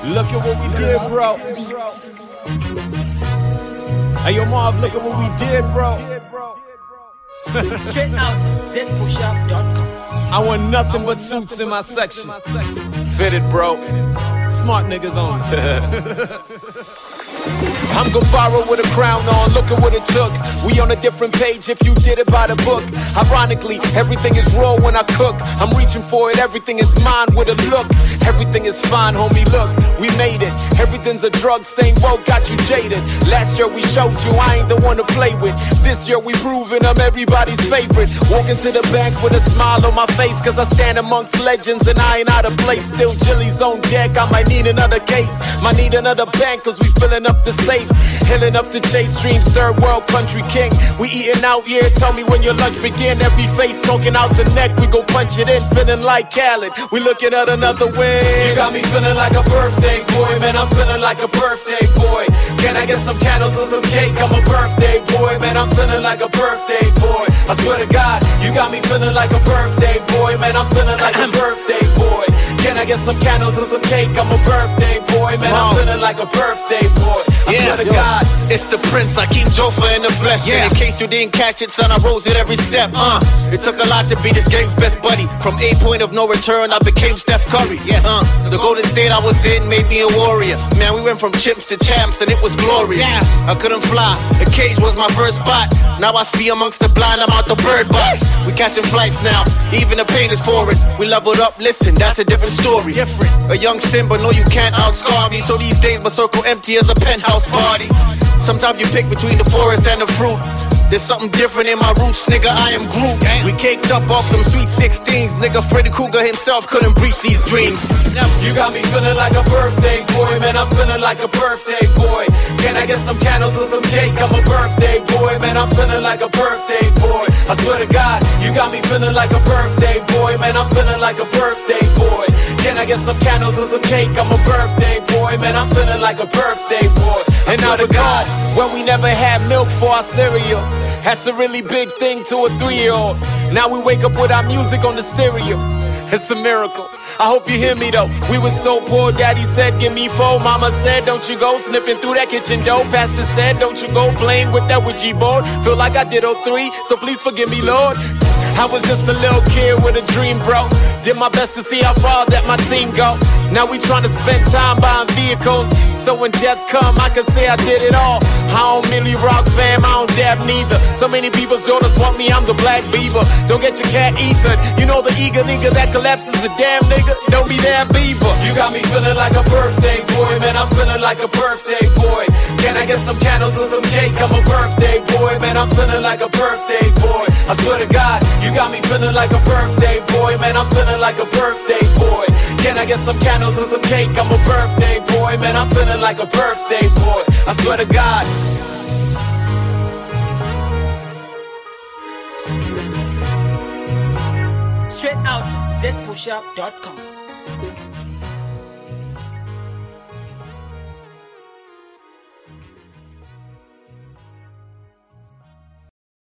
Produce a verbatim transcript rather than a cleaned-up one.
Look at what we did, bro. Hey, yo, Marv, look at what we did, bro. Straight out Z Push Up dot com. I want nothing but suits in my section. Fitted, bro. Smart niggas on it. I'm gon' viral with a crown on, look at what it took. We on a different page if you did it by the book. Ironically, everything is raw when I cook. I'm reaching for it, everything is mine with a look. Everything is fine, homie, look, we made it. Everything's a drug stain, woke, got you jaded. Last year we showed you I ain't the one to play with. This year we proving I'm everybody's favorite. Walking to the bank with a smile on my face, cause I stand amongst legends and I ain't out of place. Still Jilly's on deck, I might need another case. Might need another bank cause we filling up the safe. Hilling up to chase dreams, third world country king. We eating out, yeah, tell me when your lunch begin. Every face talking out the neck, we gon' punch it in. Feeling like Khaled, we looking at another win. You got me feeling like a birthday boy, man, I'm feeling like a birthday boy. Can I get some candles and some cake? I'm a birthday boy, man, I'm feeling like a birthday boy. I swear to God, you got me feeling like a birthday boy, man, I'm feeling like a birthday boy. Can I get some candles and some cake? I'm a birthday boy, man, I'm feeling like a birthday boy. I yeah, swear to God. It's the Prince, I keep Jofa in the flesh. Yeah. And in case you didn't catch it, son, I rose at every step. Uh, it took a lot to be this game's best buddy. From a point of no return, I became Steph Curry. Yes. Uh, the Golden State I was in made me a warrior. Man, we went from chips to champs and it was glorious. Yeah. I couldn't fly, the cage was my first spot. Now I see amongst the blind, I'm out the bird box. We catching flights now, even the pain is foreign. We leveled up, listen, that's a different story. Different. A young Simba, no you can't outscore me. So these days my circle empty as a penthouse party. Sometimes you pick between the forest and the fruit. There's something different in my roots, nigga, I am Groot. We caked up off some sweet sixteens. Nigga, Freddy Krueger himself couldn't breach these dreams. You got me feeling like a birthday boy, man, I'm feeling like a birthday boy. Can I get some candles and some cake? I'm a birthday boy, man, I'm feeling like a birthday boy. I swear to God, you got me feeling like a birthday boy, man, I'm feeling like a birthday boy. Can I get some candles and some cake? I'm a birthday boy, man, I'm feeling like a birthday boy. And now to God, when we never had milk for our cereal, that's a really big thing to a three-year-old. Now we wake up with our music on the stereo. It's a miracle. I hope you hear me though. We was so poor, daddy said give me four. Mama said don't you go sniffing through that kitchen door. Pastor said don't you go playing with that Ouija board. Feel like I did oh three, so please forgive me, Lord. I was just a little kid with a dream, bro. Did my best to see how far that my team go. Now we tryna spend time buying vehicles, so when death come, I can say I did it all. I don't merely rock fam, I don't dab neither. So many people's daughters want me, I'm the black beaver. Don't get your cat ethered. You know the eager nigga that collapses a damn nigga. Don't be that beaver. You got me feeling like a birthday boy, man, I'm feeling like a birthday boy. Can I get some candles and some cake? I'm a birthday boy, man, I'm feeling like a birthday boy. I swear to God, you got me feeling like a birthday boy, man, I'm feeling like a birthday boy. Can I get some candles and some cake? I'm a birthday boy, man, I'm feeling like a birthday boy. I swear to God. Straight out Z Push Up dot com.